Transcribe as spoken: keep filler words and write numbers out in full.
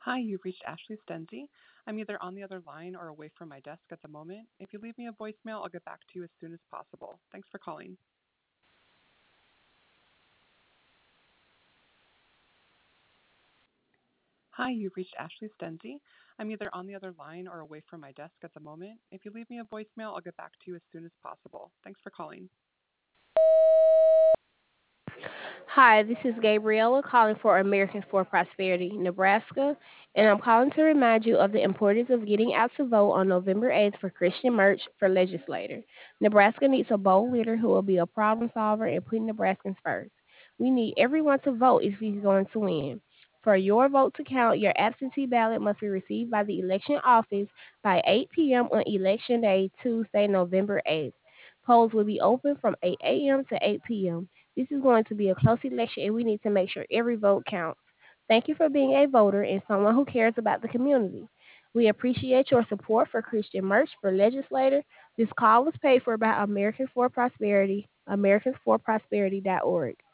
Hi, you've reached Ashley Stenzi. I'm either on the other line or away from my desk at the moment. If you leave me a voicemail, I'll get back to you as soon as possible. Thanks for calling. Hi, you've reached Ashley Stenzi. I'm either on the other line or away from my desk at the moment. If you leave me a voicemail, I'll get back to you as soon as possible. Thanks for calling. Hi, this is Gabriella calling for Americans for Prosperity, Nebraska, and I'm calling to remind you of the importance of getting out to vote on November eighth for Christian Merch for legislator. Nebraska needs a bold leader who will be a problem solver and put Nebraskans first. We need everyone to vote if he's going to win. For your vote to count, your absentee ballot must be received by the election office by eight p.m. on Election Day, Tuesday, November eighth. Polls will be open from eight a.m. to eight p.m. This is going to be a close election, and we need to make sure every vote counts. Thank you for being a voter and someone who cares about the community. We appreciate your support for Christian Merch for legislator. This call was paid for by Americans for Prosperity, americans for prosperity dot org.